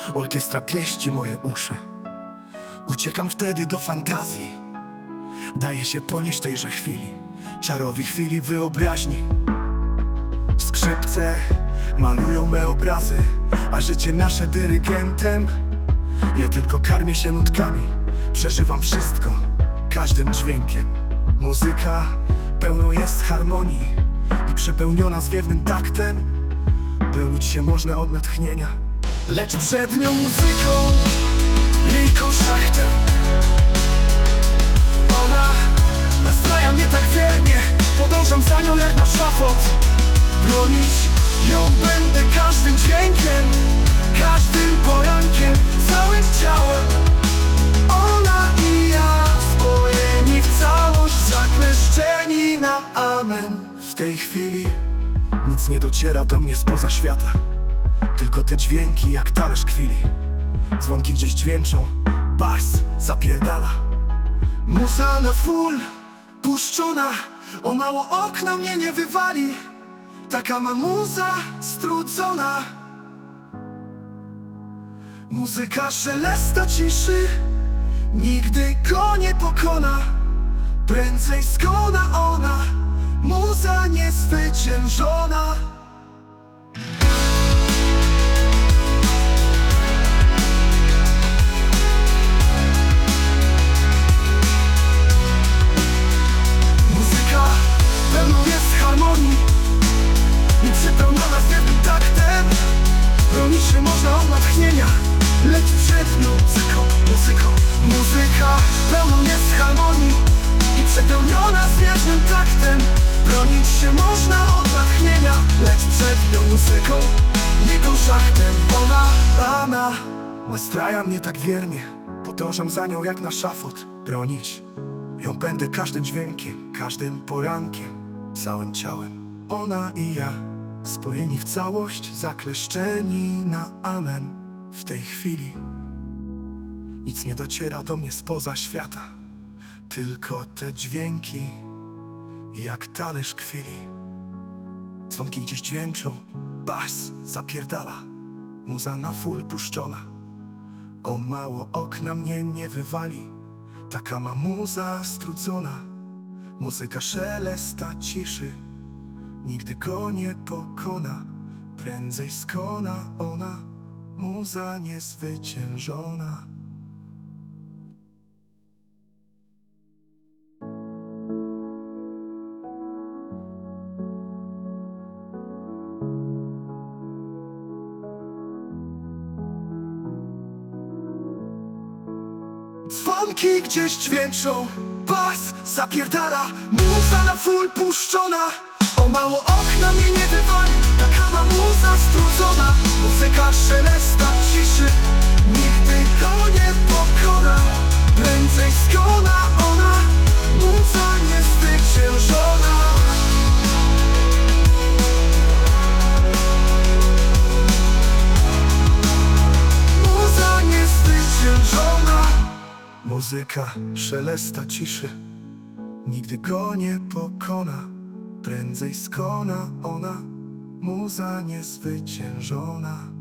Orkiestra pieści moje uszy. Uciekam wtedy do fantazji. Daję się ponieść tejże chwili, czarowi chwili wyobraźni. Skrzypce malują me obrazy, a życie nasze dyrygentem. Ja tylko karmię się nutkami, przeżywam wszystko, każdym dźwiękiem. Muzyka pełną jest harmonii i przepełniona zwiewnym taktem. Pełnić się można od natchnienia, lecz przed nią muzyką, jej konszachtem. Ona nastraja mnie tak wiernie, podążam za nią jak na szafot. Bronić ją będę każdym dźwiękiem, każdym porankiem, całym ciałem. Ona i ja spojeni w całość, zakleszczeni na amen. W tej chwili nic nie dociera do mnie spoza świata, tylko te dźwięki jak talerz kwili. Dzwonki gdzieś dźwięczą, bas zapierdala. Muza na full puszczona, o mało okna mnie nie wywali. Taka ma muza strudzona. Muzyka szelesta ciszy, nigdy go nie pokona. Prędzej skona ona, muza niezwyciężona. Muzyka pełną jest harmonii i przepełniona zwiewnym taktem. Bronić się można od natchnienia, lecz przed nią muzyką. Muzyka pełną jest harmonii i przepełniona zwiewnym taktem. Bronić się można od natchnienia, lecz przed nią muzyką, jej konszachtem. Ona nastraja mnie tak wiernie, podążam za nią jak na szafot. Bronić ją będę każdym dźwiękiem, każdym porankiem, całym ciałem. Ona i ja spojeni w całość, zakleszczeni na amen. W tej chwili nic nie dociera do mnie spoza świata, tylko te dźwięki jak talerz kwili. Dzwonki gdzieś dźwięczą, bas zapierdala. Muza na full puszczona, o mało okna mnie nie wywali. Taka ma muza strudzona. Muzyka szelesta ciszy, nigdy go nie pokona. Prędzej skona ona, muza niezwyciężona. Dzwonki gdzieś dźwięczą, bas zapierdala. Muza na full puszczona, o mało okna mnie nie wywali. Taka ma muza strudzona. Muzyka szelesta ciszy, nigdy go nie pokona. Prędzej skona ona, muza niezwyciężona. Muza niezwyciężona. Muzyka szelesta ciszy, nigdy go nie pokona. Prędzej skona ona, muza niezwyciężona.